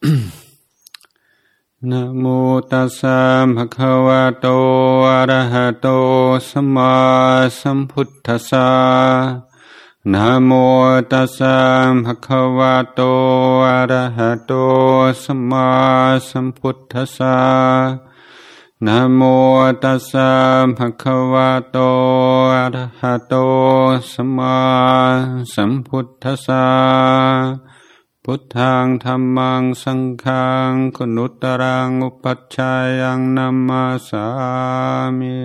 นะโมตัสสะภะคะวะโตอะระหะโตสัมมาสัมพุทธัสสะนะโมตัสสะภะคะวะโตอะระหะโตสัมมาสัมพุทธัสสะนะโมตัสสะภะคะวะโตอะระหะโตสัมมาสัมพุทธัสสะพุทธังธัมมังสังฆังคุณุตตรังอุปัชฌายังนัมมาสามิ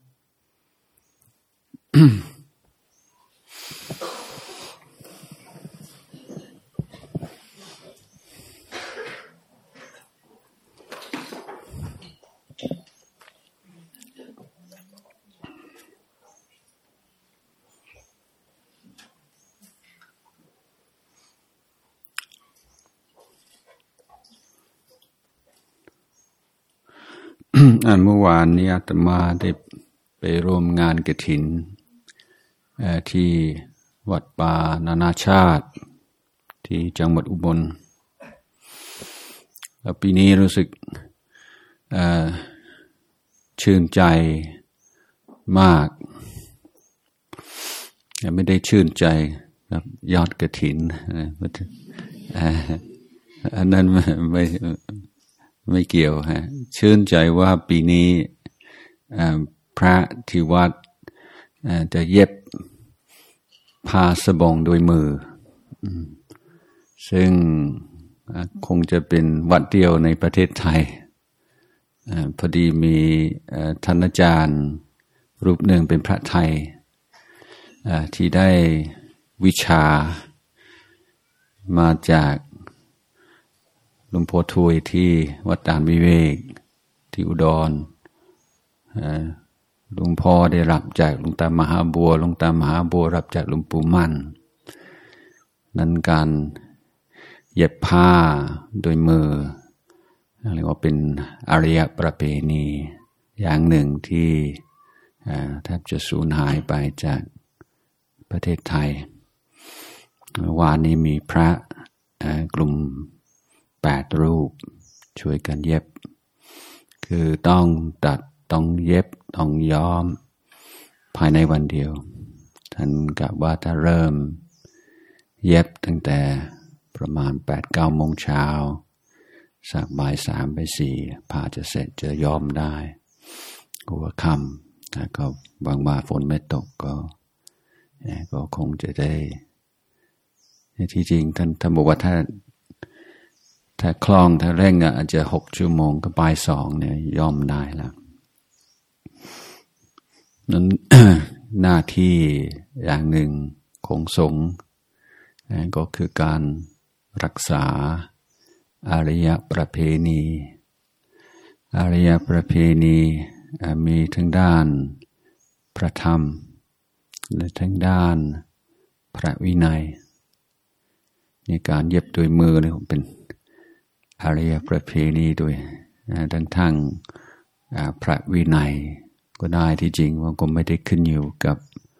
เมื่อวานนี้อาตมาได้ไปร่วมงานกฐินที่วัดป่านานาชาติที่จังหวัดอุบลแล้วปีนี้รู้สึกชื่นใจมากไม่ได้ชื่นใจแบบยอดกฐินอันนั้นไม่เกี่ยวฮะชื่นใจว่าปีนี้พระที่วัดจะเย็บผ้าสบงโดยมือซึ่งคงจะเป็นวัดเดียวในประเทศไทยพอดีมีท่านอาจารย์รูปหนึ่งเป็นพระไทยที่ได้วิชามาจากหลวงพ่อทวยที่วัดด่านวิเวกที่อุดรหลวงพ่อได้รับจากหลวงตามหาบัวหลวงตามหาบัวรับจากหลวงปู่มั่นนั้นการเย็บผ้าโดยมือเรียกว่าเป็นอารยประเพณีอย่างหนึ่งที่แทบจะสูญหายไปจากประเทศไทยวันนี้มีพระกลุ่ม8 รูปช่วยกันเย็บคือต้องตัดต้องเย็บต้องย้อมภายในวันเดียวท่านกล่าวว่าถ้าเริ่มเย็บตั้งแต่ประมาณ 8-9 โมงเช้าสักบ่าย 3 ไป 4ผ้าจะเสร็จจะย้อมได้หัวค่ำแล้วก็บางว่าฝนไม่ตกก็คงจะได้ที่จริงท่านบอกว่าถ้าคล่องถ้าเร่งอาจจะ6 ชั่วโมงก็บ่าย 2เนี่ยย่อมได้แล้วนั้น หน้าที่อย่างหนึ่งของสงฆ์ก็คือการรักษาอารยประเพณีอารยประเพณีมีทั้งด้านพระธรรมและทั้งด้านพระวินัยในการเย็บด้วยมือเนี่ยเป็นอารยประเพณีด้วยทั้งพระวินัยก็ได้ที่จริงว่าก็ไม่ได้ขึ้นอยู่กับ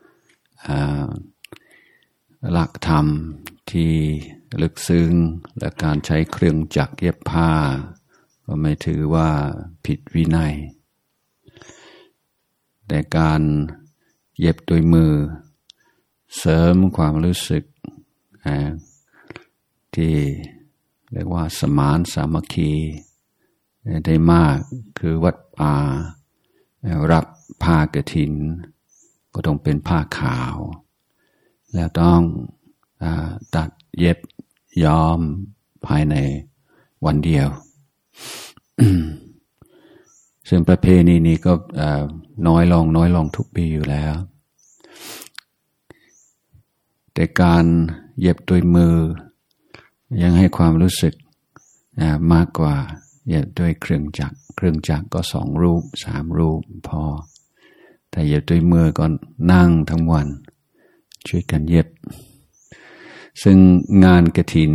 หลักธรรมที่ลึกซึ้งและการใช้เครื่องจักรเย็บผ้าก็ไม่ถือว่าผิดวินัยแต่การเย็บด้วยมือเสริมความรู้สึกที่เรียกว่าสมานสามัคคีได้มากคือวัดป่ารับผ้ากฐินก็ต้องเป็นผ้าขาวแล้วต้องตัดเย็บย้อมภายในวันเดียว ซึ่งประเพณีนี้ก็น้อยลงทุกปีอยู่แล้วแต่การเย็บด้วยมือยังให้ความรู้สึกมากกว่าเย็บด้วยเครื่องจักรก็2 รูป 3 รูปพอแต่เย็บด้วยมือก็นั่งทั้งวันช่วยกันเย็บซึ่งงานกฐิน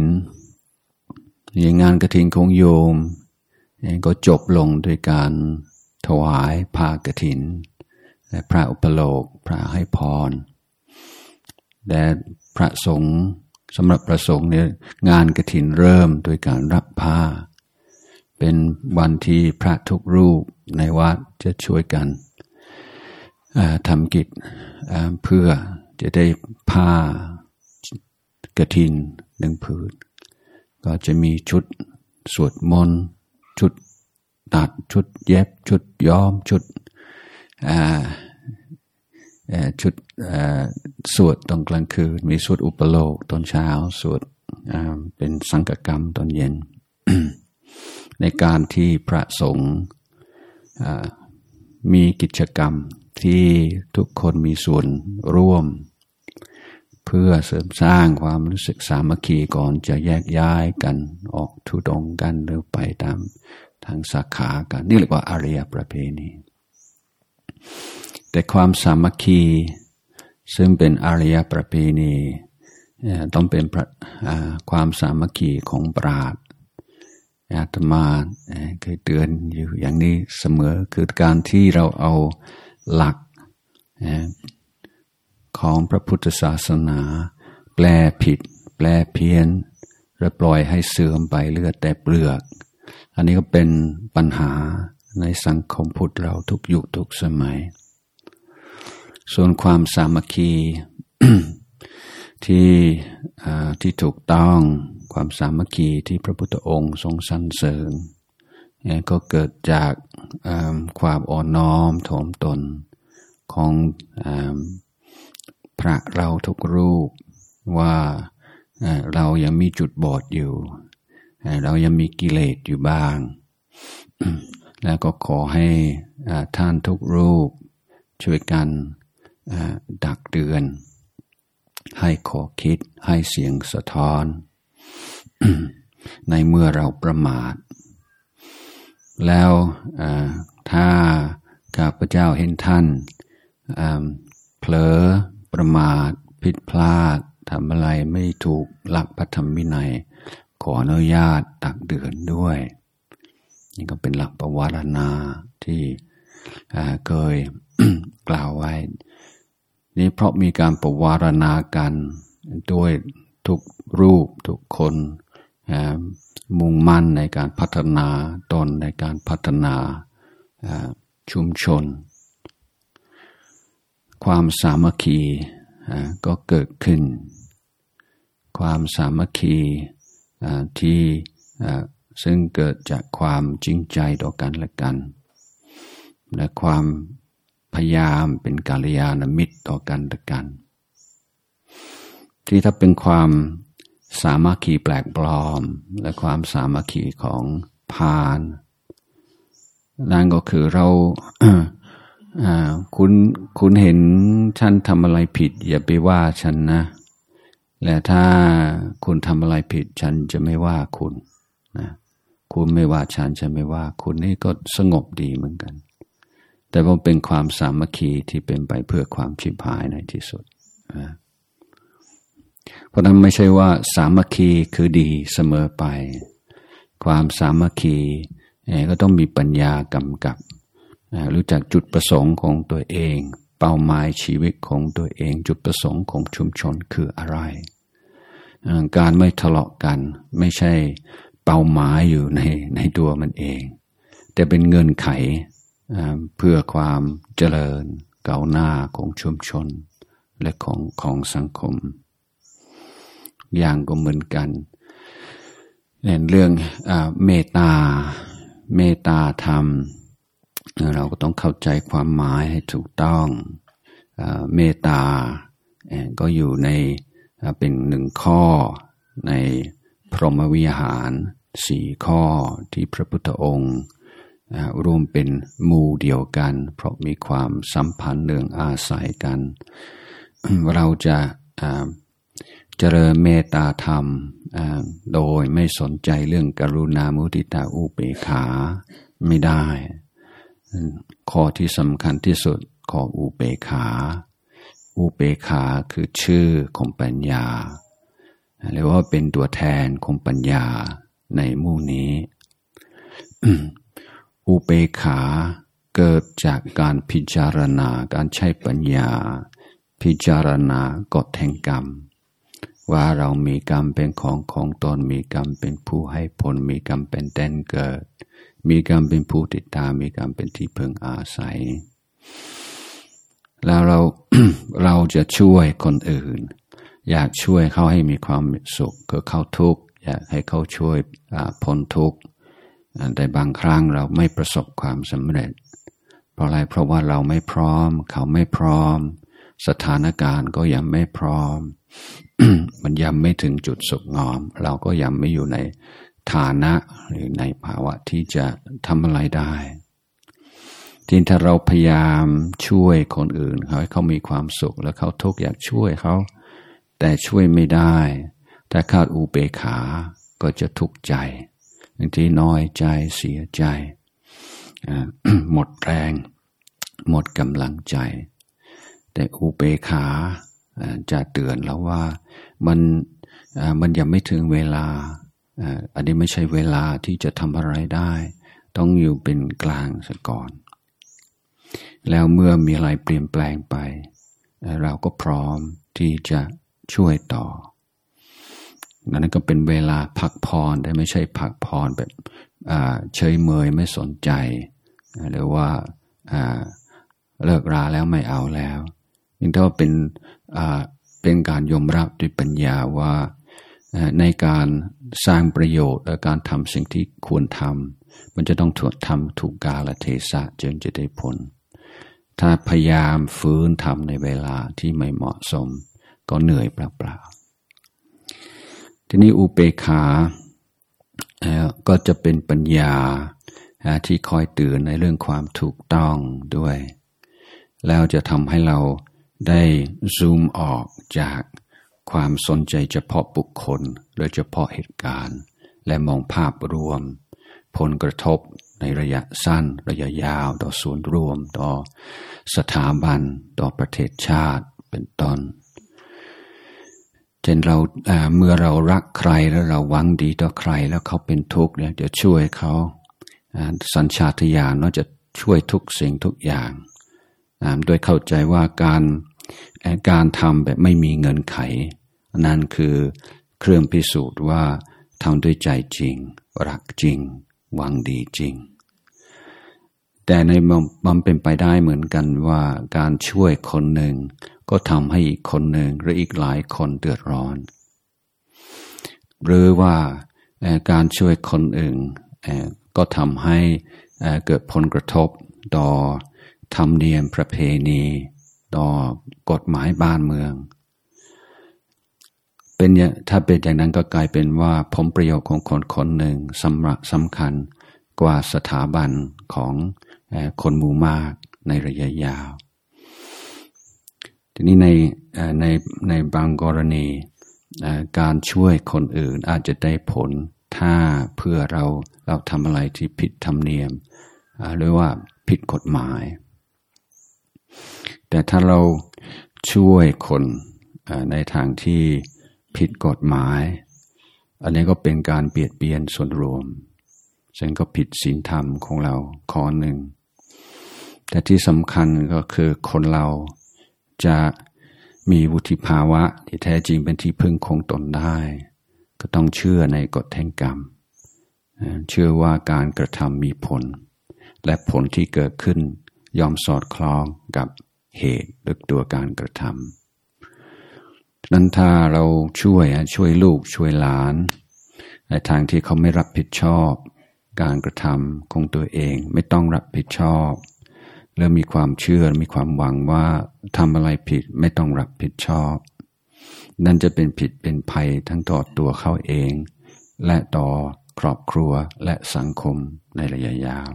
ของโยมก็จบลงด้วยการถวายผ้ากฐินและพระอุปโลกพระให้พรและพระสงฆ์สำหรับพระสงฆ์เนี่ยงานกฐินเริ่มโดยการรับผ้าเป็นวันที่พระทุกรูปในวัดจะช่วยกันทำกิจเพื่อจะได้ผ้ากฐิน1 ผืนก็จะมีชุดสวดมนต์ชุดตัดชุดเย็บชุดย้อมชุดสวดตอนกลางคืนมีสวดอุปโลกตอนเช้าสวดเป็นสังฆกรรมตอนเย็น ในการที่พระสงฆ์มีกิจกรรมที่ทุกคนมีส่วนร่วมเพื่อเสริมสร้างความรู้สึกสามัคคีก่อนจะแยกย้ายกันออกธุดงค์กันหรือไปตามทางสาขากันนี่เรียกว่าอารยประเพณีแต่ความสามัคคีซึ่งเป็นอารยประเพณีต้องเป็นความสามัคคีของปราชญ์อาตมาเคยเตือนอยู่อย่างนี้เสมอคือการที่เราเอาหลักของพระพุทธศาสนาแปลผิดแปลเพี้ยนและปล่อยให้เสื่อมไปเหลือแต่เปลือกอันนี้ก็เป็นปัญหาในสังคมพุทธเราทุกยุคทุกสมัยส่วนความสามัคคี ที่ถูกต้องความสามัคคีที่พระพุทธองค์ทรงสรรเสริญก็เกิดจากความอ่อนน้อมถ่อมตนของพระเราทุกรูปว่าเรายังมีจุดบอดอยู่เรายังมีกิเลสอยู่บ้าง แล้วก็ขอให้ท่านทุกรูปช่วยกันดักเตือนให้ข้อคิดให้เสียงสะท้อน ในเมื่อเราประมาทแล้วถ้าข้าพเจ้าเห็นท่านเผลอประมาทผิดพลาดทำอะไรไม่ถูกหลักพระธรรมวินัยขออนุญาตตักเตือนด้วยนี่ก็เป็นหลักปวารณาที่เคย กล่าวไว้นี่เพราะมีการปวารณากันด้วยทุกรูปทุกคนมุ่งมั่นในการพัฒนาตนในการพัฒนาชุมชนความสามัคคีก็เกิดขึ้นความสามัคคีที่ซึ่งเกิดจากความจริงใจต่อกันและกันและความพยายามเป็นกัลยาณมิตรต่อกันและกันที่ถ้าเป็นความสามัคคีแปลกปลอมและความสามัคคีของพาลนั่นก็คือเรา คุณเห็นฉันทำอะไรผิดอย่าไปว่าฉันนะและถ้าคุณทำอะไรผิดฉันจะไม่ว่าคุณนะคุณไม่ว่าฉันจะไม่ว่าคุณนี่ก็สงบดีเหมือนกันแต่ว่าเป็นความสามัคคีที่เป็นไปเพื่อความชิบหายในที่สุดนะเพราะนั้นไม่ใช่ว่าสามัคคีคือดีเสมอไปความสามัคคีก็ต้องมีปัญญากำกับรู้จักจุดประสงค์ของตัวเองเป้าหมายชีวิตของตัวเองจุดประสงค์ของชุมชนคืออะไรการไม่ทะเลาะกันไม่ใช่เป้าหมายอยู่ในตัวมันเองแต่เป็นเงื่อนไขเพื่อความเจริญก้าวหน้าของชุมชนและของสังคมอย่างก็เหมือนกันเรื่องเมตตาธรรมเราก็ต้องเข้าใจความหมายให้ถูกต้องเมตตาก็อยู่ในเป็น1 ข้อในพรหมวิหาร4 ข้อที่พระพุทธองค์รวมเป็นหมู่เดียวกันเพราะมีความสัมพันธ์เนื่องอาศัยกัน เราจะเจริญเมตตาธรรมโดยไม่สนใจเรื่องกรุณามุทิตาอุเบกขาไม่ได้ข้อที่สำคัญที่สุดข้ออุเบกขาคือชื่อของปัญญาเรียกว่าเป็นตัวแทนของปัญญาในหมู่นี้ อุเบกขาเกิดจากการพิจารณาการใช้ปัญญาพิจารณากฎแห่งกรรมว่าเรามีกรรมเป็นของตนมีกรรมเป็นผู้ให้ผลมีกรรมเป็นแดนเกิดมีกรรมเป็นผู้ติดตามมีกรรมเป็นที่พึงอาศัยแล้วเรา เราจะช่วยคนอื่นอยากช่วยเขาให้มีความสุขก็เขาทุกข์อยากให้เขาช่วยพ้นทุกข์แต่บางครั้งเราไม่ประสบความสำเร็จเพราะอะไรเพราะว่าเราไม่พร้อมเขาไม่พร้อมสถานการณ์ก็ยังไม่พร้อม มันยังไม่ถึงจุดสุขงอมเราก็ยังไม่อยู่ในฐานะหรือในภาวะที่จะทำอะไรได้ทีนี้ถ้าเราพยายามช่วยคนอื่นให้เขามีความสุขแล้วเขาทุกข์อยากช่วยเขาแต่ช่วยไม่ได้ถ้าขาดอุเบกขาก็จะทุกข์ใจบางทีน้อยใจเสียใจ หมดแรงหมดกำลังใจแต่อุเบกขาจะเตือนเราว่ามันยังไม่ถึงเวลาอันนี้ไม่ใช่เวลาที่จะทำอะไรได้ต้องอยู่เป็นกลางซะก่อนแล้วเมื่อมีอะไรเปลี่ยนแปลงไปเราก็พร้อมที่จะช่วยต่อนั่นก็เป็นเวลาพักผ่อนแต่ไม่ใช่พักผ่อนแบบเฉยเมยไม่สนใจหรือว่าเลิกราแล้วไม่เอาแล้วนี่ถือว่าเป็นการยอมรับด้วยปัญญาว่าในการสร้างประโยชน์และการทำสิ่งที่ควรทำมันจะต้องทำถูกกาลเทศะจึงจะได้ผลถ้าพยายามฝืนทำในเวลาที่ไม่เหมาะสมก็เหนื่อยเปล่าๆทีนี้อุเบกขาก็จะเป็นปัญญาที่คอยเตือนในเรื่องความถูกต้องด้วยแล้วจะทำให้เราได้ซูมออกจากความสนใจเฉพาะบุคคลหรือเฉพาะเหตุการณ์และมองภาพรวมผลกระทบในระยะสั้นระยะยาวต่อส่วนรวมต่อสถาบันต่อประเทศชาติเป็นต้นเช่นเราเมื่อเรารักใครแล้วเราหวังดีต่อใครแล้วเขาเป็นทุกข์เนี่ยจะช่วยเขาสัญชาตญาณว่าจะช่วยทุกสิ่งทุกอย่างโดยเข้าใจว่าการทำแบบไม่มีเงินไขนั่นคือเครื่องพิสูจน์ว่าทำด้วยใจจริงรักจริงหวังดีจริงแต่ในมันเป็นไปได้เหมือนกันว่าการช่วยคนหนึ่งก็ทำให้อีกคนหนึ่งหรืออีกหลายคนเดือดร้อนหรือว่าการช่วยคนอื่นก็ทำให้เกิดผลกระทบต่อธรรมเนียมประเพณีต่อกฎหมายบ้านเมืองถ้าเป็นอย่างนั้นก็กลายเป็นว่าผลประโยชน์ของคนคนหนึ่งสำคัญกว่าสถาบันของคนหมู่มากในระยะยาวทีนี้ในบางกรณีการช่วยคนอื่นอาจจะได้ผลถ้าเพื่อเราทำอะไรที่ผิดธรรมเนียมหรือว่าผิดกฎหมายแต่ถ้าเราช่วยคนในทางที่ผิดกฎหมายอันนี้ก็เป็นการเบียดเบียนส่วนรวมซึ่งก็ผิดศีลธรรมของเราข้อหนึ่งแต่ที่สำคัญก็คือคนเราจะมีวุฒิภาวะที่แท้จริงเป็นที่พึ่งของตนได้ก็ต้องเชื่อในกฎแห่งกรรมเชื่อว่าการกระทำมีผลและผลที่เกิดขึ้นยอมสอดคล้องกับเหตุหรือตัวการกระทำนั้นถ้าเราช่วยลูกช่วยหลานในทางที่เขาไม่รับผิดชอบการกระทำของตัวเองไม่ต้องรับผิดชอบแล้วมีความเชื่อมีความหวังว่าทำอะไรผิดไม่ต้องรับผิดชอบนั่นจะเป็นผิดเป็นภัยทั้งต่อตัวเขาเองและต่อครอบครัวและสังคมในระยะยาว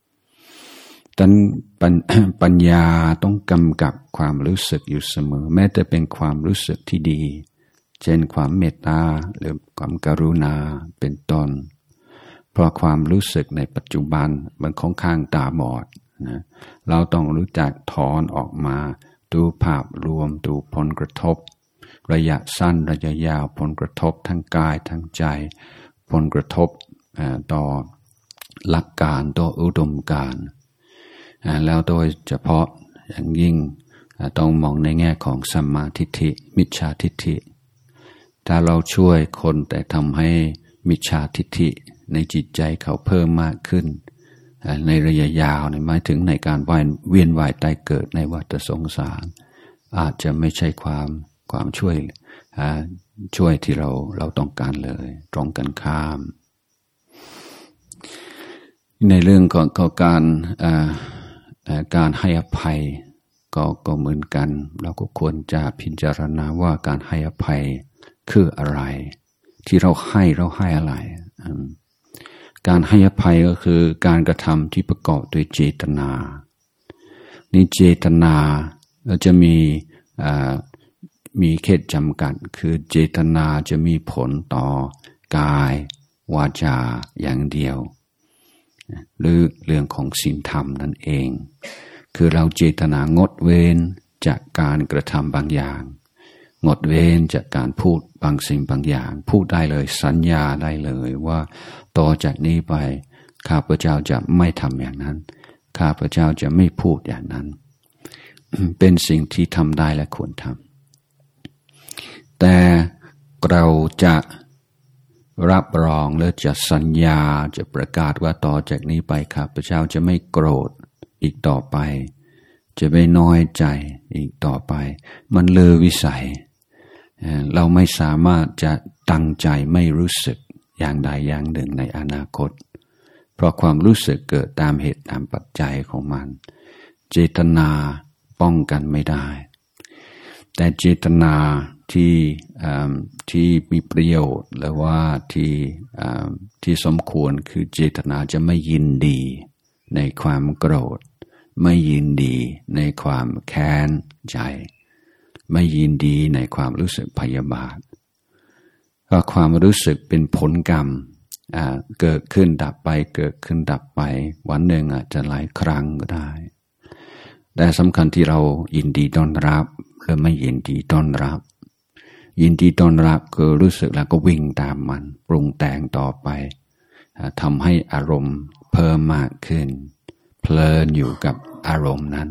ปัญญาต้องกำกับความรู้สึกอยู่เสมอแม้แต่เป็นความรู้สึกที่ดีเช่นความเมตตาหรือความกรุณาเป็นต้นเพราะความรู้สึกในปัจจุบันมันค่อนข้างตาบอดนะเราต้องรู้จักถอนออกมาดูภาพรวมดูผลกระทบระยะสั้นระยะยาวผลกระทบทั้งกายทั้งใจผลกระทบต่อหลักการต่ออุดมการณ์แล้วโดยเฉพาะอย่างยิ่งต้องมองในแง่ของสัมมาทิฏฐิมิจฉาทิฏฐิถ้าเราช่วยคนแต่ทำให้มิจฉาทิฏฐิในจิตใจเขาเพิ่มมากขึ้นในระยะยาวหมายถึงในการเวียนว่ายตายเกิดในวัฏสงสารอาจจะไม่ใช่ความช่วยที่เราต้องการเลยตรงกันข้ามในเรื่องของการให้อภัยก็เหมือนกันเราก็ควรจะพิจารณาว่าการให้อภัยคืออะไรที่เราให้อะไรการให้อภัยก็คือการกระทำที่ประกอบด้วยเจตนานี่เจตนาจะมีเขตจำกัดคือเจตนาจะมีผลต่อกายวาจาอย่างเดียวหรือเรื่องของศีลธรรมนั่นเองคือเราเจตนางดเว้นจากการกระทำบางอย่างงดเว้นจากการพูดบางสิ่งบางอย่างพูดได้เลยสัญญาได้เลยว่าต่อจากนี้ไปข้าพเจ้าจะไม่ทำอย่างนั้นข้าพเจ้าจะไม่พูดอย่างนั้น เป็นสิ่งที่ทำได้และควรทำแต่เราจะรับรองหรือจะสัญญาจะประกาศว่าต่อจากนี้ไปข้าพเจ้าจะไม่โกรธอีกต่อไปจะไม่น้อยใจอีกต่อไปมันเลยวิสัยเราไม่สามารถจะตั้งใจไม่รู้สึกอย่างใดอย่างหนึ่งในอนาคตเพราะความรู้สึกเกิดตามเหตุตามปัจจัยของมันเจตนาป้องกันไม่ได้แต่เจตนาที่มีประโยชน์หรือว่าที่สมควรคือเจตนาจะไม่ยินดีในความโกรธไม่ยินดีในความแค้นใจไม่ยินดีในความรู้สึกพยาบาทเพราะความรู้สึกเป็นผลกรรมเกิดขึ้นดับไปเกิดขึ้นดับไปวันหนึ่งอาจจะหลายครั้งก็ได้แต่สำคัญที่เรายินดีต้อนรับหรือไม่ยินดีต้อนรับยินดีต้อนรับคือรู้สึกแล้วก็วิ่งตามมันปรุงแต่งต่อไปทำให้อารมณ์เพิ่มมากขึ้นเพลินอยู่กับอารมณ์นั้น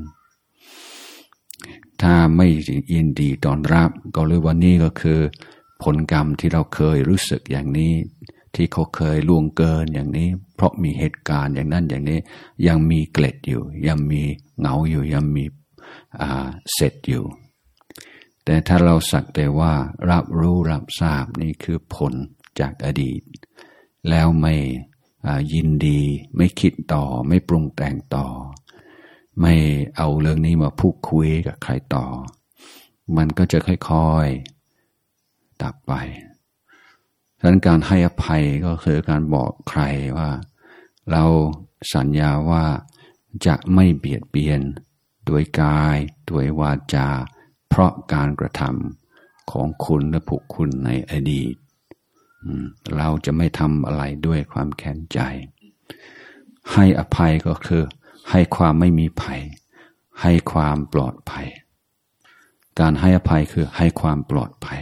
ถ้าไม่ยินดีต้อนรับก็เรียกว่านี่ก็คือผลกรรมที่เราเคยรู้สึกอย่างนี้ที่เขาเคยล่วงเกินอย่างนี้เพราะมีเหตุการณ์อย่างนั้นอย่างนี้ยังมีเกล็ดอยู่ยังมีเหงาอยู่ยังมีเสร็จอยู่แต่ถ้าเราสักแต่ว่ารับรู้รับทราบนี่คือผลจากอดีตแล้วไม่ยินดีไม่คิดต่อไม่ปรุงแต่งต่อไม่เอาเรื่องนี้มาพูดคุยกับใครต่อมันก็จะค่อยๆดับไปฉะนั้นการให้อภัยก็คือการบอกใครว่าเราสัญญาว่าจะไม่เบียดเบียนด้วยกายด้วยวาจาเพราะการกระทำของคุณและบุคคลในอดีตเราจะไม่ทำอะไรด้วยความแค้นใจให้อภัยก็คือให้ความไม่มีภัยให้ความปลอดภัยการให้อภัยคือให้ความปลอดภัย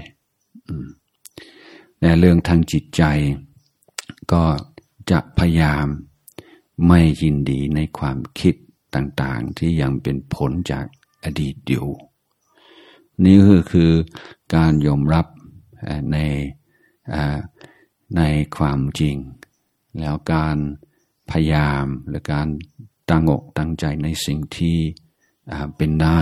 ในเรื่องทางจิตใจก็จะพยายามไม่ยินดีในความคิดต่างๆที่ยังเป็นผลจากอดีตอยู่นี่คือการยอมรับในความจริงแล้วการพยายามหรือการตั้งอกตั้งใจในสิ่งที่เป็นได้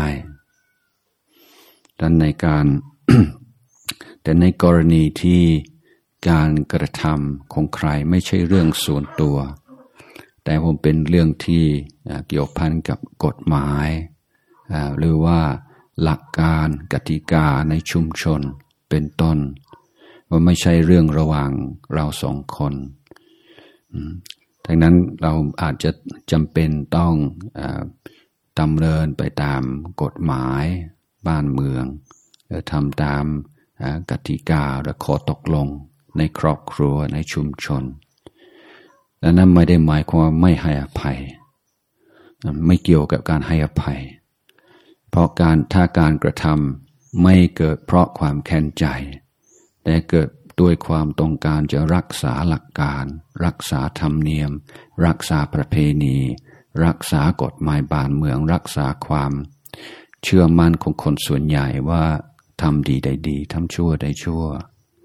ดังในการ แต่ในกรณีที่การกระทำของใครไม่ใช่เรื่องส่วนตัวแต่ผมเป็นเรื่องที่เกี่ยวพันกับกฎหมายหรือว่าหลักการกติกาในชุมชนเป็นต้นว่าไม่ใช่เรื่องระหว่างเราสองคนดังนั้นเราอาจจะจำเป็นต้องดำเนินไปตามกฎหมายบ้านเมืองทำตามกติกาและข้อตกลงในครอบครัวในชุมชนและนั้นไม่ได้หมายความว่าไม่ให้อภัยไม่เกี่ยวกับการให้อภัยเพราะถ้าการกระทำไม่เกิดเพราะความแค้นใจแต่เกิดด้วยความต้องการจะรักษาหลักการรักษาธรรมเนียมรักษาประเพณีรักษากฎหมายบ้านเมืองรักษาความเชื่อมั่นของคนส่วนใหญ่ว่าทำดีได้ดีทำชั่วได้ชั่ว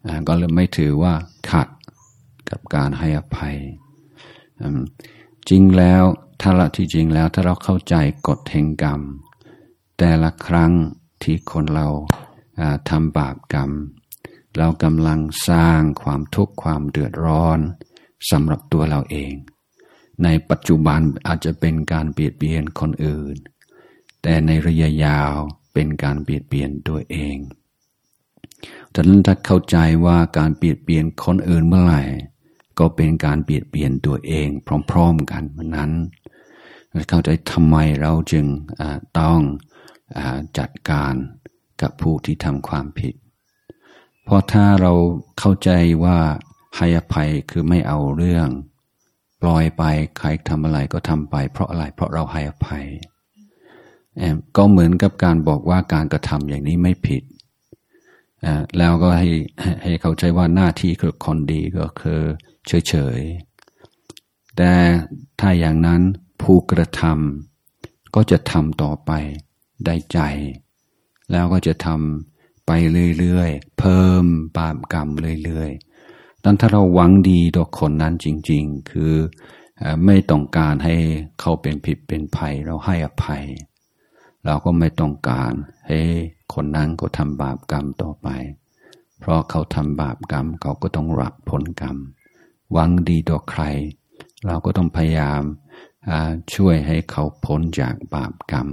ก็เลยไม่ถือว่าขัดกับการให้อภัยจริงแล้วถ้าเราเข้าใจกฎแห่งกรรมแต่ละครั้งที่คนเราทำบาปกรรมเรากำลังสร้างความทุกข์ความเดือดร้อนสำหรับตัวเราเองในปัจจุบันอาจจะเป็นการเบียดเบียนคนอื่นแต่ในระยะยาวเป็นการเบียดเบียนตัวเองดังนั้นถ้าเข้าใจว่าการเบียดเบียนคนอื่นเมื่อไหร่ก็เป็นการเบียดเบียนตัวเองพร้อมๆกันเพราะนั้นเข้าใจทำไมเราจึงต้องจัดการกับผู้ที่ทำความผิดเพราะถ้าเราเข้าใจว่าให้อภัยคือไม่เอาเรื่องปล่อยไปใครทำอะไรก็ทำไปเพราะอะไรเพราะเราให้อภัยก็เหมือนกับการบอกว่าการกระทำอย่างนี้ไม่ผิดแล้วก็ให้เข้าใจว่าหน้าที่คือคนดีก็คือเฉยๆแต่ถ้าอย่างนั้นผู้กระทำก็จะทำต่อไปได้ใจแล้วก็จะทำไปเรื่อยๆเพิ่มบาปกรรมเรื่อยๆดังนั้นถ้าเราหวังดีต่อคนนั้นจริงๆคือไม่ต้องการให้เขาเป็นผิดเป็นภัยเราให้อภัยเราก็ไม่ต้องการให้คนนั้นก็ทำบาปกรรมต่อไปเพราะเขาทำบาปกรรมเขาก็ต้องรับผลกรรมหวังดีต่อใครเราก็ต้องพยายามช่วยให้เขาพ้นจากบาปกรรม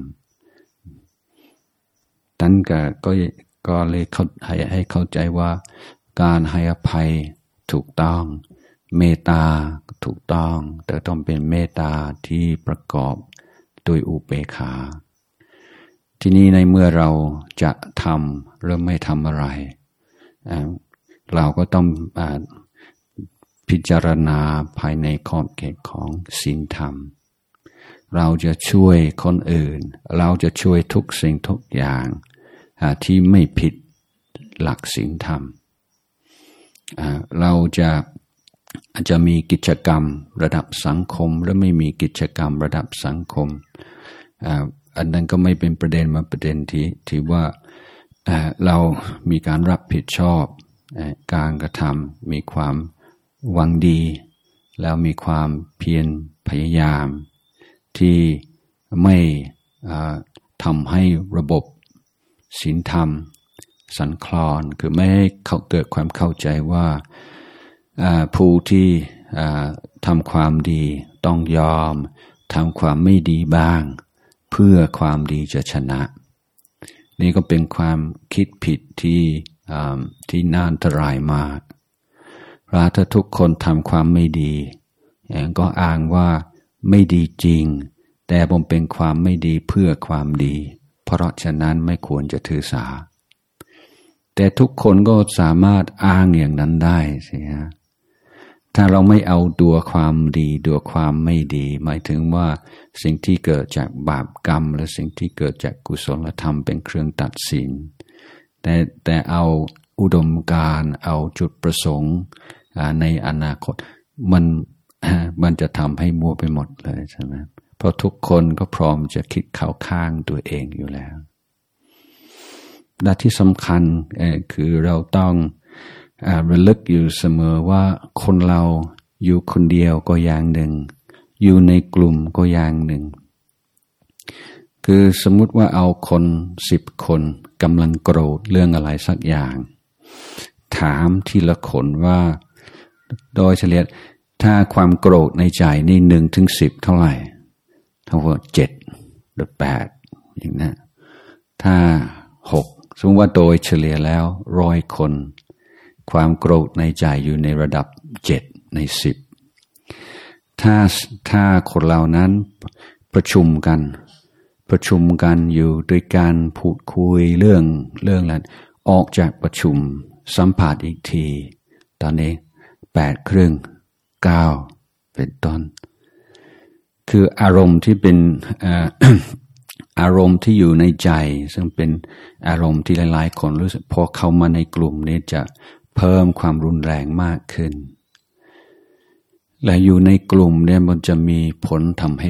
นั้นก็เลยให้เข้าใจว่าการให้อภัยถูกต้องเมตตาถูกต้องแต่ต้องเป็นเมตตาที่ประกอบด้วยอุเบกขาทีนี้ในเมื่อเราจะทำหรือไม่ทำอะไรเราก็ต้องพิจารณาภายในขอบเขตของศีลธรรมเราจะช่วยคนอื่นเราจะช่วยทุกสิ่งทุกอย่างที่ไม่ผิดหลักศีลธรรมเราอาจจะมีกิจกรรมระดับสังคมหรือไม่มีกิจกรรมระดับสังคมอันนั้นก็ไม่เป็นประเด็นมาประเด็นที่ว่าเรามีการรับผิดชอบการกระทำมีความหวังดีแล้วมีความเพียรพยายามที่ไม่ทำให้ระบบศีลธรรมสั่นคลอนคือไม่ให้เกิดความเข้าใจว่าผู้ที่ทำความดีต้องยอมทำความไม่ดีบ้างเพื่อความดีจะชนะนี่ก็เป็นความคิดผิดที่น่าอันตรายมากเพราะถ้าทุกคนทำความไม่ดีก็อ้างว่าไม่ดีจริงแต่ผมเป็นความไม่ดีเพื่อความดีเพราะฉะนั้นไม่ควรจะถือสาแต่ทุกคนก็สามารถอ้างอย่างนั้นได้สิฮะถ้าเราไม่เอาตัวความดีตัวความไม่ดีหมายถึงว่าสิ่งที่เกิดจากบาปกรรมและสิ่งที่เกิดจากกุศลธรรมเป็นเครื่องตัดสินแต่เอาอุดมการณ์เอาจุดประสงค์ในอนาคตมันจะทำให้มั่วไปหมดเลยใช่ไหมเพราะทุกคนก็พร้อมจะคิดเข้าข้างตัวเองอยู่แล้วและที่สำคัญคือเราต้องระลึกอยู่เสมอว่าคนเราอยู่คนเดียวก็อย่างหนึ่งอยู่ในกลุ่มก็อย่างหนึ่งคือสมมุติว่าเอาคน10 คนกำลังโกรธเรื่องอะไรสักอย่างถามทีละคนว่าโดยเฉลี่ยถ้าความโกรธในใจนี่1 ถึง 10เท่าไหร่ทั้งหมด7 หรือ 8อย่างนั้นถ้า6สมมติว่าโดยเฉลี่ยแล้ว100 คนความโกรธในใจอยู่ในระดับ7 ใน 10ถ้าคนเหล่านั้นประชุมกันอยู่ด้วยการพูดคุยเรื่องนั้นออกจากประชุมสัมผัสอีกทีตอนนี้8 ครึ่ง 9เป็นต้นคืออารมณ์ที่เป็น อารมณ์ที่อยู่ในใจซึ่งเป็นอารมณ์ที่หลายๆคนรู้สึกพอเข้ามาในกลุ่มนี้จะเพิ่มความรุนแรงมากขึ้นและอยู่ในกลุ่มเนี่ยมันจะมีผลทำให้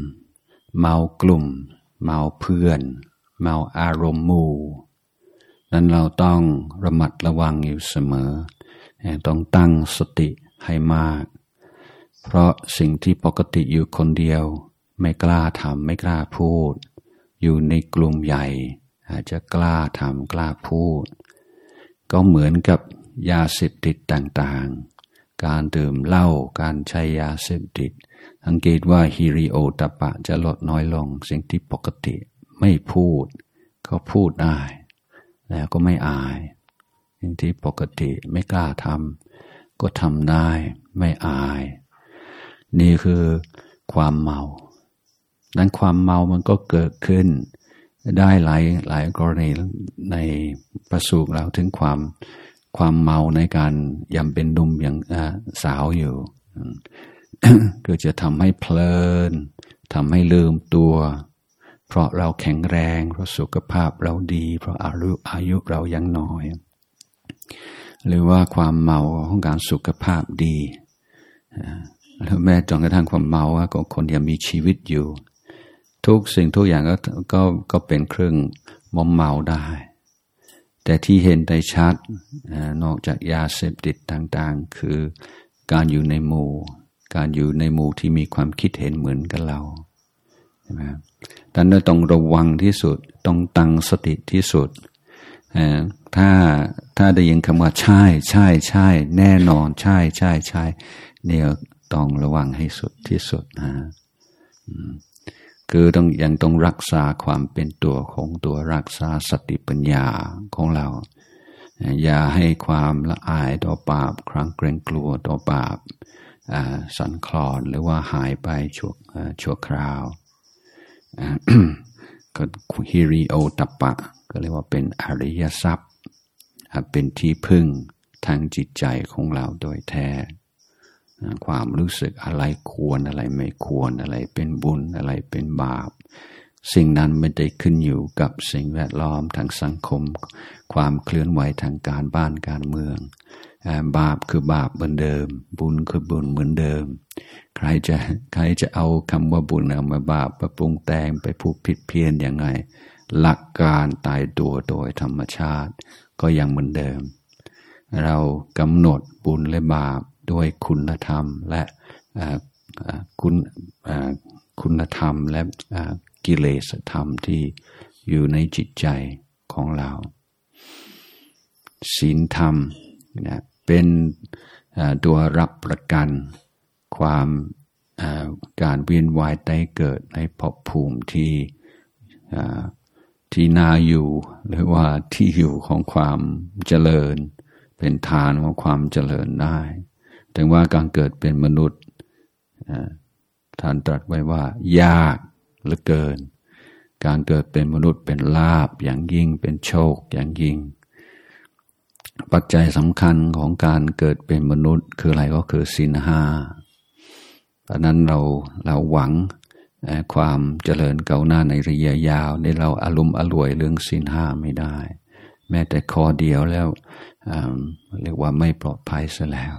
เมากลุ่มเมาเพื่อนเมาอารมณ์หมู่นั้นเราต้องระมัดระวังอยู่เสมอต้องตั้งสติให้มากเพราะสิ่งที่ปกติอยู่คนเดียวไม่กล้าทำไม่กล้าพูดอยู่ในกลุ่มใหญ่อาจจะกล้าทำกล้าพูดก็เหมือนกับยาเสพติดต่างๆการดื่มเหล้าการใช้ยาเสพติดสังเกตว่าฮิริโอตัปปะจะลดน้อยลงสิ่งที่ปกติไม่พูดก็พูดได้แล้วก็ไม่อายสิ่งที่ปกติไม่กล้าทำก็ทำได้ไม่อายนี่คือความเมานั้นความเมามันก็เกิดขึ้นได้หลายกรณีในประสูติแล้วถึงความเมาในการยังเป็นหนุ่มยังสาวอยู่ ก็จะทำให้เพลินทำให้ลืมตัวเพราะเราแข็งแรงเพราะสุขภาพเราดีเพราะอายุเรายังน้อยหรือว่าความเมาของการสุขภาพดีแล้วแม้จนกระทั่งความเมาก็คนยังมีชีวิตอยู่ทุกสิ่งทุกอย่างก็เป็นเครื่องมอมเมาได้แต่ที่เห็นได้ชัดนอกจากยาเสพติดต่างๆคือการอยู่ในหมู่ที่มีความคิดเห็นเหมือนกับเราใช่ไหมดังนั้นต้องระวังที่สุดต้องตั้งสติที่สุดถ้าได้ยินคำว่าใช่แน่นอนใช่เนี่ยต้องระวังให้สุดที่สุดคือยังต้องรักษาความเป็นตัวของตัวรักษาสติปัญญาของเราอย่าให้ความละอายต่อบาปครั้งเกรงกลัวต่อบาปสั่นคลอนหรือว่าหายไปชั่วคราวก็ฮิริโอตัปปะก็เรียกว่าเป็นอริยทรัพย์เป็นที่พึ่งทางจิตใจของเราโดยแท้ความรู้สึกอะไรควรอะไรไม่ควรอะไรเป็นบุญอะไรเป็นบาปสิ่งนั้นไม่ได้ขึ้นอยู่กับสิ่งแวดล้อมทางสังคมความเคลื่อนไหวทางการบ้านการเมืองบาปคือบาปเหมือนเดิมบุญคือบุญเหมือนเดิมใครจะเอาคำว่าบุญเอามาบาปมาปรุงแต่งไปพูดผิดเพี้ยนยังไงหลักการตายตัวโดยธรรมชาติก็ยังเหมือนเดิมเรากำหนดบุญและบาปด้วยคุณธรรมและคุณธรรมและกิเลสธรรมที่อยู่ในจิตใจของเราศีลธรรมเป็นตัวรับประกันความการเวียนว่ายตายเกิดในภพภูมิที่น่าอยู่หรือว่าที่อยู่ของความเจริญเป็นฐานของความเจริญได้ถึงว่าการเกิดเป็นมนุษย์ท่านตรัสไว้ว่ายากเหลือเกินการเกิดเป็นมนุษย์เป็นลาภอย่างยิ่งเป็นโชคอย่างยิ่งปัจจัยสำคัญของการเกิดเป็นมนุษย์คืออะไรก็คือศีลห้าเพราะนั้นเราหวังความเจริญก้าวหน้าในระยะยาวในเราอารมณ์อร่วยเรื่องศีลห้าไม่ได้แม้แต่ข้อเดียวแล้วเรียกว่าไม่ปลอดภัยซะแล้ว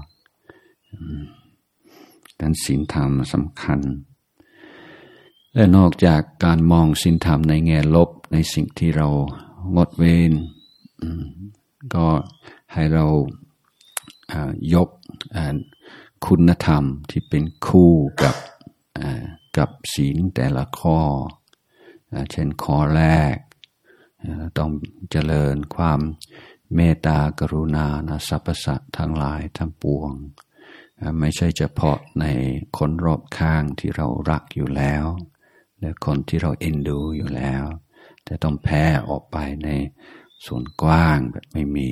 ดังนั้นศีลธรรมสำคัญและนอกจากการมองศีลธรรมในแง่ลบในสิ่งที่เรางดเว้นก็ให้เรายกคุณธรรมที่เป็นคู่กับศีลแต่ละข้อเช่นข้อแรกต้องเจริญความเมตตากรุณาสรรพสัตว์ทั้งหลายทั้งปวงไม่ใช่เฉพาะในคนรอบข้างที่เรารักอยู่แล้วและคนที่เราเอ็นดูอยู่แล้วแต่ต้องแผ่ออกไปในส่วนกว้างแบบไม่มี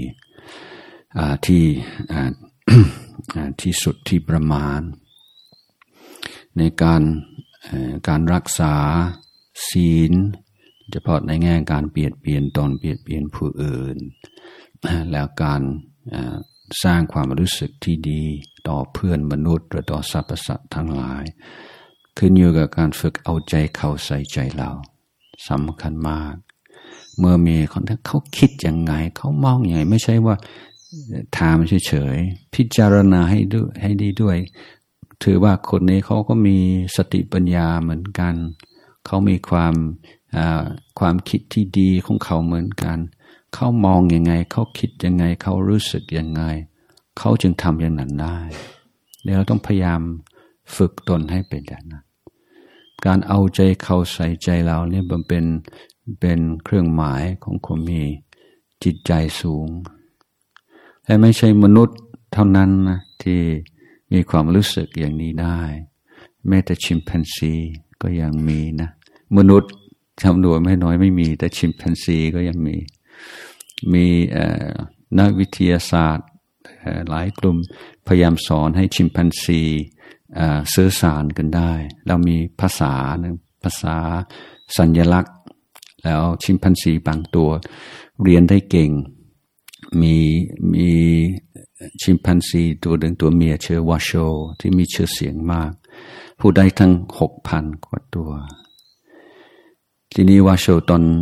ที่สุดที่ประมาณในการรักษาศีลเฉพาะในแง่การเบียดเบียนตนเบียดเบียนผู้อื่นแล้วการสร้างความรู้สึกที่ดีต่อเพื่อนมนุษย์หรือต่อสรรพสัตว์ทั้งหลายขึ้นอยู่กับการฝึกเอาใจเข้าใส่ใจเราสำคัญมากเมื่อมีคนที่เขาคิดยังไงเขามองยังไงไม่ใช่ว่าถามเฉยๆพิจารณาให้ดีด้วยถือว่าคนนี้เขาก็มีสติปัญญาเหมือนกันเขามีความคิดที่ดีของเขาเหมือนกันเขามองยังไงเขาคิดยังไงเขารู้สึกยังไงเขาจึงทำอย่างนั้นได้เดี๋ยวเราต้องพยายามฝึกตนให้เป็นอย่างนั้นการเอาใจเขาใส่ใจเราเนี่ยมันเป็นเครื่องหมายของคนมีจิตใจสูงและไม่ใช่มนุษย์เท่านั้นนะที่มีความรู้สึกอย่างนี้ได้แม้แต่ชิมแปนซีก็ยังมีนะมนุษย์จำนวนไม่น้อยไม่มีแต่ชิมแปนซีก็ยังมีนักวิทยาศาสตร์หลายกลุ่มพยายามสอนให้ชิมแปนซีสื่อสารกันได้เรามีภาษาหนึ่งภาษาสัญลักษณ์แล้วชิมแปนซีบางตัวเรียนได้เก่งมีชิมแปนซีตัวหนึ่งตัวเมียชื่อวาโชที่มีชื่อเสียงมากพูดได้ทั้ง 6,000 กว่าตัวทีนี้วาโชตอน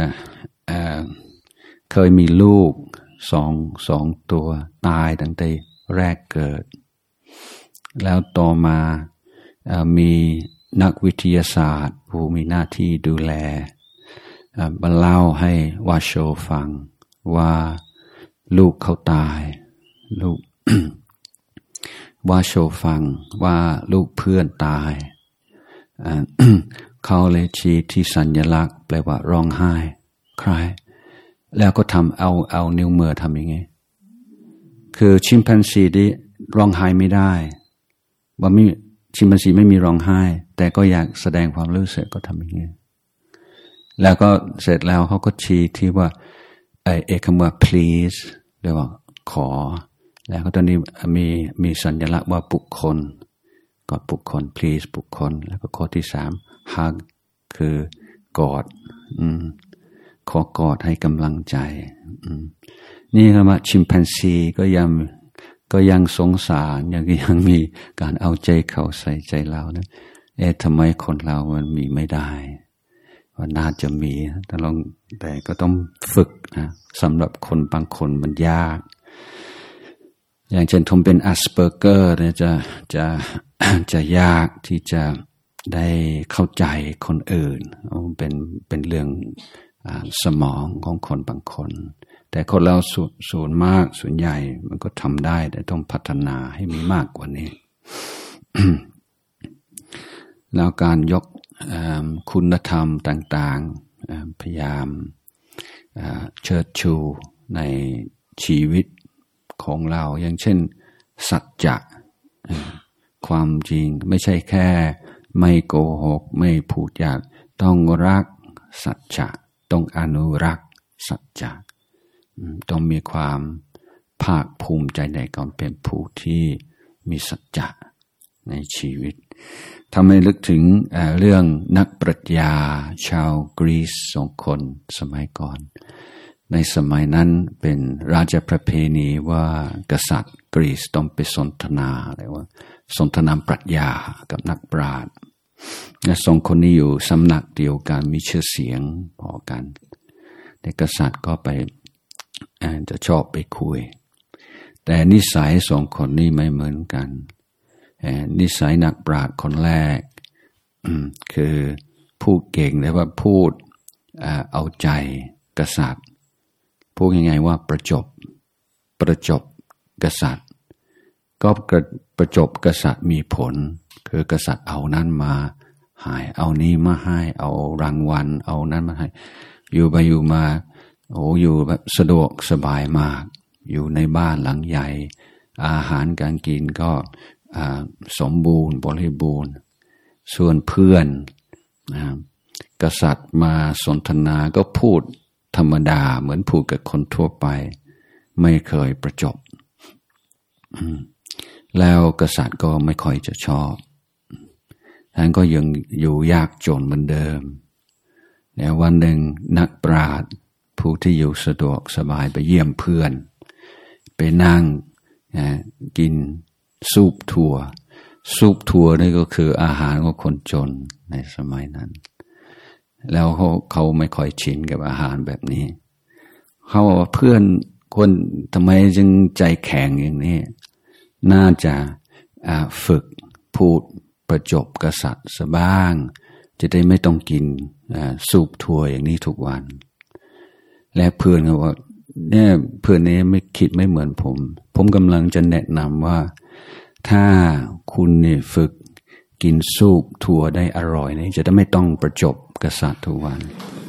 เคยมีลูกสองตัวตายตั้งแต่แรกเกิดแล้วต่อมามีนักวิทยาศาสตร์ผู้มีหน้าที่ดูแลมาเล่าให้วาโชฟังว่าลูกเขาตายลูก วาโชฟังว่าลูกเพื่อนตาย เขาเลยชี้ที่สัญลักษณ์แปลว่าร้องไห้คล้ายแล้วก็ทำเอานิ้วมือทำยังไงคือชิมแปนซีที่ร้องไห้ไม่ได้ว่าไม่ชิมแปนซีไม่มีร้องไห้แต่ก็อยากแสดงความรู้สึกก็ทำอย่างนี้แล้วก็เสร็จแล้วเขาก็ชี้ที่ว่าคำว่า please เรียกว่าขอแล้วก็ตอนนี้มีสัญลักษณ์ว่าบุคคลกอดบุคคล please บุคคลแล้วก็ข้อที่3 hug คือกอดขอกอดให้กำลังใจนี่คำว่าชิมแปนซีก็ยังสงสารยังมีการเอาใจเขาใส่ใจเรานะทำไมคนเรามันมีไม่ได้ว่าน่าจะมีแต่ก็ต้องฝึกนะสำหรับคนบางคนมันยากอย่างเช่นผมเป็นอัสเปอร์เกอร์เนี่ยจะยากที่จะได้เข้าใจคนอื่นเป็นเรื่องสมองของคนบางคนแต่คนเราส่วนมากส่วนใหญ่มันก็ทำได้แต่ต้องพัฒนาให้มีมากกว่านี้ แล้วการยกคุณธรรมต่างๆพยายามเชิดชูในชีวิตของเราอย่างเช่นสัจจะความจริงไม่ใช่แค่ไม่โกหกไม่พูดหยาบต้องรักสัจจะต้องอนุรักษ์สัจจะต้องมีความภาคภูมิใจในการเป็นผู้ที่มีสัจจะในชีวิตทำให้นึกถึงเรื่องนักปรัชญาชาวกรีซ2 คนสมัยก่อนในสมัยนั้นเป็นราชประเพณีว่ากษัตริย์กรีซต้องไปสนทนาอะไรว่าสนทนาปรัชญากับนักปราชญ์และ2 คนนี้อยู่สำนักเดียวกันมีชื่อเสียงพอกันแต่กษัตริย์ก็ไปจะชอบไปคุยแต่นิสัย2 คนนี้ไม่เหมือนกันนิสัยนักปราชญ์คนแรกคือพูดเก่งแต่ว่าพูดเอาใจกษัตริย์พูดยังไงว่าประจบกษัตริย์ก็ประจบกษัตริย์มีผลคือกษัตริย์เอานั้นมาให้เอานี้มาให้เอารางวัลเอานั้นมาให้อยู่ไปอยู่มาอยู่แบบสะดวกสบายมากอยู่ในบ้านหลังใหญ่อาหารการกินก็สมบูรณ์บริบูรณ์ส่วนเพื่อนกษัตริย์มาสนทนาก็พูดธรรมดาเหมือนพูดกับคนทั่วไปไม่เคยประจบแล้วกษัตริย์ก็ไม่ค่อยจะชอบท่านก็ยังอยู่ยากจนเหมือนเดิมแล้ววันหนึ่งนักปราชญ์ผู้ที่อยู่สะดวกสบายไปเยี่ยมเพื่อนไปนั่งกินซุปถั่วนี่ก็คืออาหารของคนจนในสมัยนั้นแล้วเขาไม่ค่อยชินกับอาหารแบบนี้เขาบอกเพื่อนคนทำไมจึงใจแข็งอย่างนี้น่าจะฝึกพูดประจบกษัตริย์ซะบ้างจะได้ไม่ต้องกินซุปถั่วอย่างนี้ทุกวันและเพื่อนเขาบอกเนี่ยเพื่อนนี้ไม่คิดไม่เหมือนผมกำลังจะแนะนำว่าถ้าคุณเนี่ยฝึกกินซุปถั่วได้อร่อยนี่จะได้ไม่ต้องประจบกษัตริย์ทุกวัน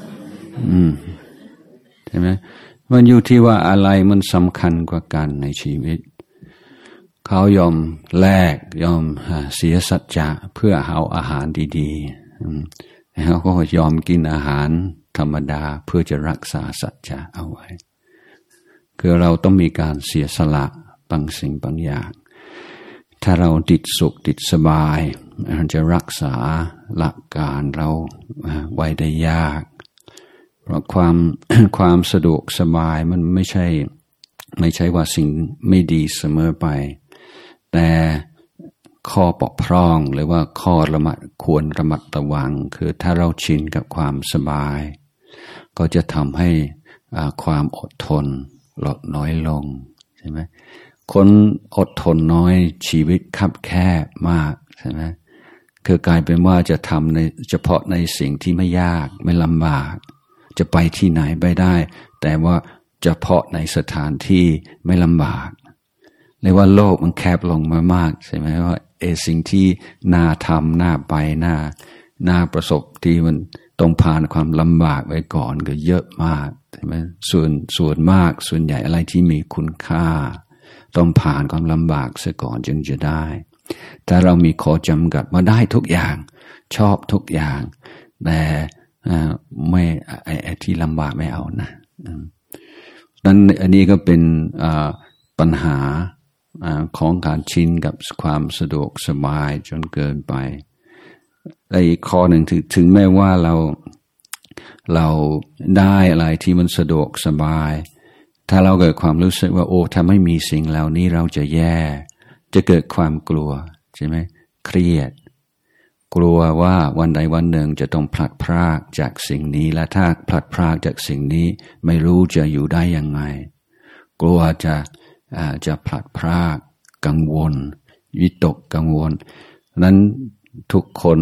ใช่ไหมมันอยู่ที่ว่าอะไรมันสำคัญกว่ากันในชีวิตเขายอมแลกยอมเสียสัจจะเพื่อเอาอาหารดีๆแล้วก็ยอมกินอาหารธรรมดาเพื่อจะรักษาสัจจะเอาไว้คือเราต้องมีการเสียสละบางสิ่งบางอย่างถ้าเราติดสุขติดสบายจะรักษาหลักการเราไว้ได้ยากเพราะความสะดวกสบายมันไม่ใช่ว่าสิ่งไม่ดีเสมอไปแต่ข้อบกพร่องหรือว่าข้อควรระมัดระวังคือถ้าเราชินกับความสบายก็จะทำให้ความอดทนลดน้อยลงใช่ไหมคนอดทนน้อยชีวิตคับแคบมากใช่ไหมคือกลายเป็นว่าจะทำในเฉพาะในสิ่งที่ไม่ยากไม่ลำบากจะไปที่ไหนไปได้แต่ว่าเฉพาะในสถานที่ไม่ลำบากเรียกว่าโลกมันแคบลงมามากใช่ไหมว่าสิ่งที่น่าทำน่าไปน่าประสบที่มันต้องผ่านความลำบากไว้ก่อนก็เยอะมากใช่ไหมส่วนมากส่วนใหญ่อะไรที่มีคุณค่าต้องผ่านความลำบากซะก่อนจึงจะได้ถ้าเรามีข้อจำกัดมาได้ทุกอย่างชอบทุกอย่างแต่ไม่ไอ้ที่ลำบากไม่เอานะนั้นอันนี้ก็เป็นปัญหาของการชินกับความสะดวกสบายจนเกินไปและอีกข้อหนึ่งถึงแม้ว่าเราได้อะไรที่มันสะดวกสบายถ้าเราเกิดความรู้สึกว่าโอ้ถ้าไม่มีสิ่งเหล่านี้เราจะแย่จะเกิดความกลัวใช่ไหมเครียดกลัวว่าวันใดวันหนึ่งจะต้องพลัดพรากจากสิ่งนี้และถ้าพลัดพรากจากสิ่งนี้ไม่รู้จะอยู่ได้ยังไงกลัวจะพลัดพรากกังวลวิตกกังวลนั้นทุกคน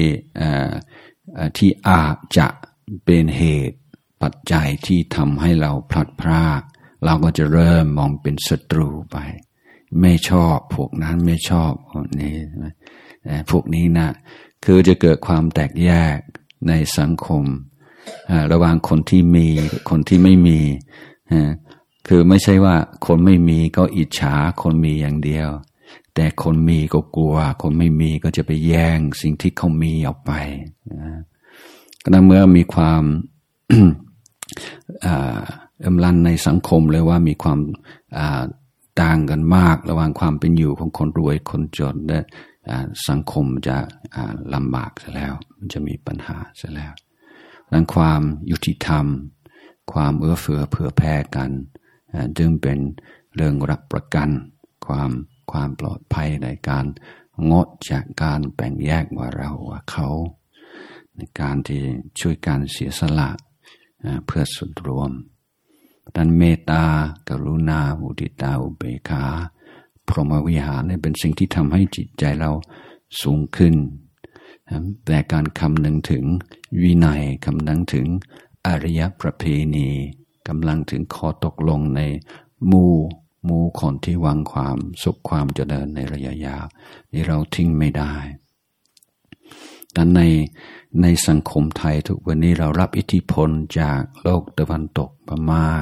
ที่อาจจะเป็นเหตุปัจจัยที่ทำให้เราพลัดพรากเราก็จะเริ่มมองเป็นศัตรูไปไม่ชอบพวกนั้นไม่ชอบพวกนี้พวกนี้นะคือจะเกิดความแตกแยกในสังคมระหว่างคนที่มีคนที่ไม่มีคือไม่ใช่ว่าคนไม่มีก็อิจฉาคนมีอย่างเดียวแต่คนมีก็กลัวคนไม่มีก็จะไปแย่งสิ่งที่เขามีออกไปก็เมื่อมีความลันในสังคมเลยว่ามีความต่างกันมากระหว่างความเป็นอยู่ของคนรวยคนจนและสังคมจะลำบากซะแล้วมันจะมีปัญหาซะแล้วดังความยุติธรรมความเอื้อเฟื้อเผื่อแผ่กันจึงเป็นเรื่องรับประกันความปลอดภัยในการงดจากการแบ่งแยกว่าเราว่าเขาในการที่ช่วยกันเสียสละเพื่อส่วนรวมดังเมตตากรุณามุทิตาอุเบกขาพรหมวิหารนี่เป็นสิ่งที่ทำให้จิตใจเราสูงขึ้นแต่การคำนึงถึงวินัยคำนึงถึงอริยประเพณีกำลังถึงข้อตกลงในหมู่คนที่หวังความสุขความเจริญในระยะยาวนี่เราทิ้งไม่ได้ดังในสังคมไทยทุกวันนี้เรารับอิทธิพลจากโลกตะวันตกมาก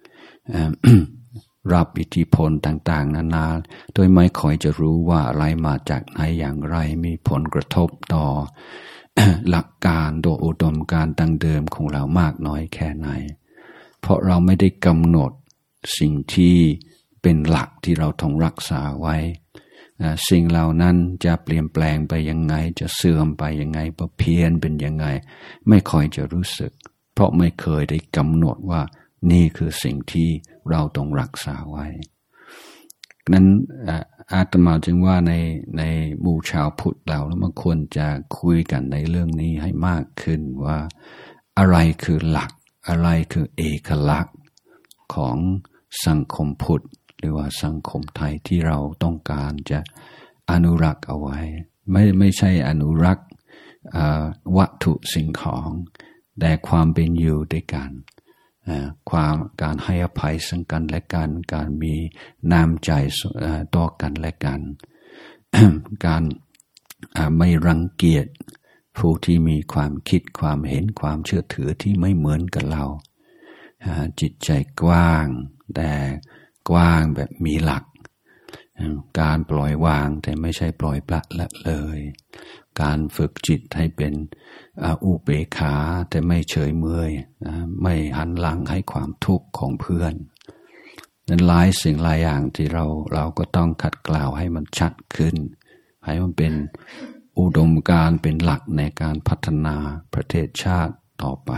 รับอิทธิพลต่างๆนานาโดยไม่ค่อยจะรู้ว่าอะไรมาจากไหนอย่างไรมีผลกระทบต่อ หลักการโดยอุดมการณ์ดั้งเดิมของเรามากน้อยแค่ไหนเพราะเราไม่ได้กำหนดสิ่งที่เป็นหลักที่เราต้องรักษาไว้สิ่งเหล่านั้นจะเปลี่ยนแปลงไปยังไงจะเสื่อมไปยังไงเพี้ยนเป็นยังไงไม่ค่อยจะรู้สึกเพราะไม่เคยได้กำหนดว่านี่คือสิ่งที่เราต้องรักษาไว้นั้นอาตมาจึงว่าในหมู่ชาวพุทธเราแล้วมันควรจะคุยกันในเรื่องนี้ให้มากขึ้นว่าอะไรคือหลักอะไรคือเอกลักษณ์ของสังคมพุทธหรือว่าสังคมไทยที่เราต้องการจะอนุรักษ์เอาไว้ไม่ใช่อนุรักษ์วัตถุสิ่งของแต่ความเป็นอยู่ด้วยกันการให้อภัยซึ่งกันและกันการมีน้ำใจต่อกันและกัน การไม่รังเกียจผู้ที่มีความคิดความเห็นความเชื่อถือที่ไม่เหมือนกับเราจิตใจกว้างแต่กว้างแบบมีหลักการปล่อยวางแต่ไม่ใช่ปล่อยปละละเลยการฝึกจิตให้เป็นอุเบกขาแต่ไม่เฉยเมยไม่หันหลังให้ความทุกข์ของเพื่อนนั้นหลายสิ่งหลายอย่างที่เราก็ต้องขัดเกลาให้มันชัดขึ้นให้มันเป็นอุดมการณ์เป็นหลักในการพัฒนาประเทศชาติต่อไป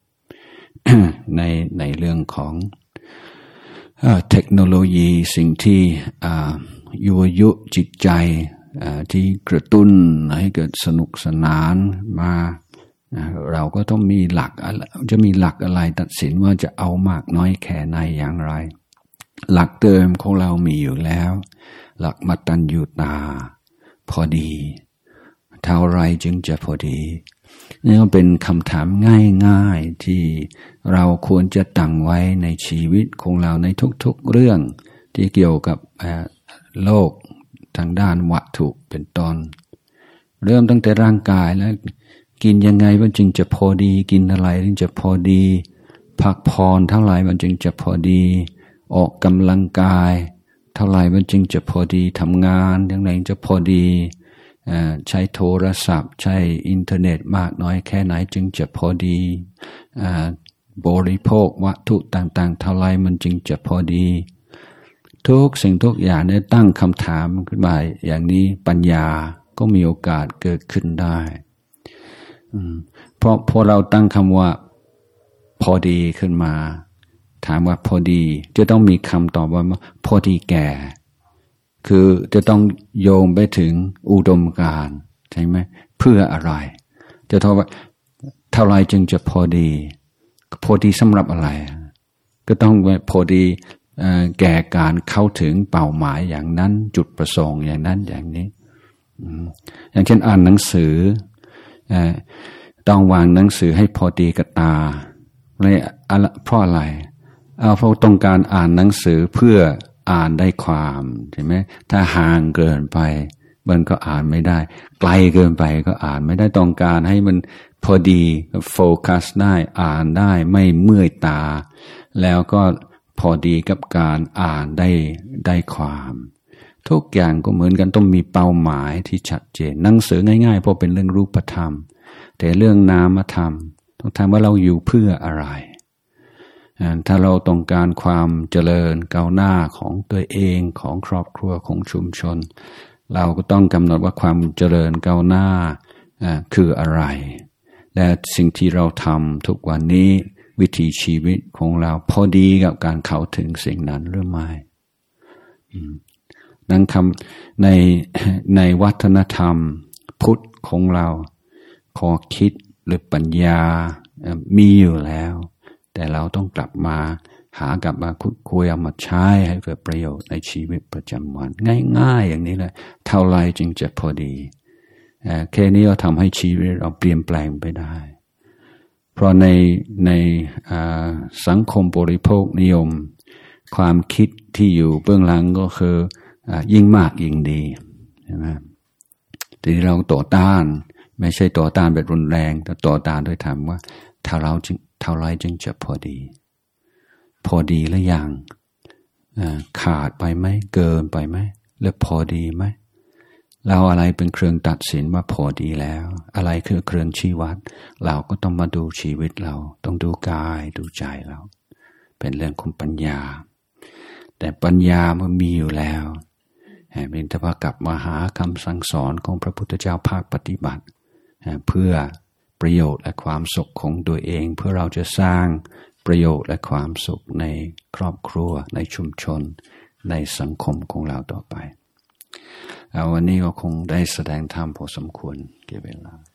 ในเรื่องของเทคโนโลยีสิ่งที่ยั่วยุจิตใจที่กระตุ้นให้เกิดสนุกสนานมาเราก็ต้องมีหลักจะมีหลักอะไรตัดสินว่าจะเอามากน้อยแค่ไหนอย่างไรหลักเดิมของเรามีอยู่แล้วหลักมัตตัญญูตาพอดีเท่าไรจึงจะพอดีนี่ก็เป็นคำถามง่ายๆที่เราควรจะตั้งไว้ในชีวิตของเราในทุกๆเรื่องที่เกี่ยวกับโลกทางด้านวัตถุเป็นต้นเริ่มตั้งแต่ร่างกายแล้วกินยังไงมันจึงจะพอดีกินอะไรจึงจะพอดีพักผ่อนเท่าไหร่มันจึงจะพอดีออกกำลังกายเท่าไหร่มันจึงจะพอดีทำงานอย่างไรจะพอดีใช้โทรศัพท์ใช้อินเทอร์เน็ตมากน้อยแค่ไหนจึงจะพอดีบริโภควัตถุต่างๆเท่าไรมันจึงจะพอดีทุกสิ่งทุกอย่างเนี่ยตั้งคำถามขึ้นมาอย่างนี้ปัญญาก็มีโอกาสเกิดขึ้นได้เพราะพอเราตั้งคำว่าพอดีขึ้นมาถามว่าพอดีจะต้องมีคำตอบว่าพอดีแก่คือจะต้องโยงไปถึงอุดมการณ์ใช่ไหมเพื่ออะไรจะเท่าว่าเท่าไรจึงจะพอดีพอดีสำหรับอะไรก็ต้องพอดีแก่การเข้าถึงเป้าหมายอย่างนั้นจุดประสงค์อย่างนั้นอย่างนี้อย่างเช่นอ่านหนังสือต้องวางหนังสือให้พอดีกับตาเพราะอะไรเพราะต้องการอ่านหนังสือเพื่ออ่านได้ความใช่ไหมถ้าห่างเกินไปมันก็อ่านไม่ได้ไกลเกินไปก็อ่านไม่ได้ต้องการให้มันพอดีโฟกัสได้อ่านได้ไม่เมื่อยตาแล้วก็พอดีกับการอ่านได้ความทุกอย่างก็เหมือนกันต้องมีเป้าหมายที่ชัดเจนหนังสือง่ายๆเพราะเป็นเรื่องรูปธรรมแต่เรื่องนามธรรมต้องถามว่าเราอยู่เพื่ออะไรถ้าเราต้องการความเจริญก้าวหน้าของตัวเองของครอบครัวของชุมชนเราก็ต้องกำหนดว่าความเจริญก้าวหน้าคืออะไรและสิ่งที่เราทำทุกวันนี้วิถีชีวิตของเราพอดีกับการเข้าถึงสิ่งนั้นหรือไม่นั้นในวัฒนธรรมพุทธของเราข้อคิดหรือปัญญามีอยู่แล้วแต่เราต้องกลับมาหากลับมาคุยเอามาใช้ให้เกิดประโยชน์ในชีวิตประจำวันง่ายๆอย่างนี้แหละเท่าไรจึงจะพอดีแค่นี้เราทำให้ชีวิตเราเปลี่ยนแปลงไปได้เพราะในสังคมบริโภคนิยมความคิดที่อยู่เบื้องหลังก็คือยิ่งมากยิ่งดีใช่ไหมทีนี้เราต่อต้านไม่ใช่ต่อต้านแบบรุนแรงแต่ต่อต้านด้วยธรรมว่าเท่าไรจึงจะพอดีพอดีหรือยังขาดไปไหมเกินไปไหมหรือพอดีไหมเราอะไรเป็นเครื่องตัดสินว่าพอดีแล้วอะไรคือเครื่องชี้วัดเราก็ต้องมาดูชีวิตเราต้องดูกายดูใจเราเป็นเรื่องของปัญญาแต่ปัญญามันมีอยู่แล้วเป็นแต่ว่ากลับมาหาคำสั่งสอนของพระพุทธเจ้าภาคปฏิบัติเพื่อประโยชน์และความสุขของตัวเองเพื่อเราจะสร้างประโยชน์และความสุขในครอบครัวในชุมชนในสังคมของเราต่อไปวันนี้ก็คงได้แสดงธรรมพอสมควรแก่เวลา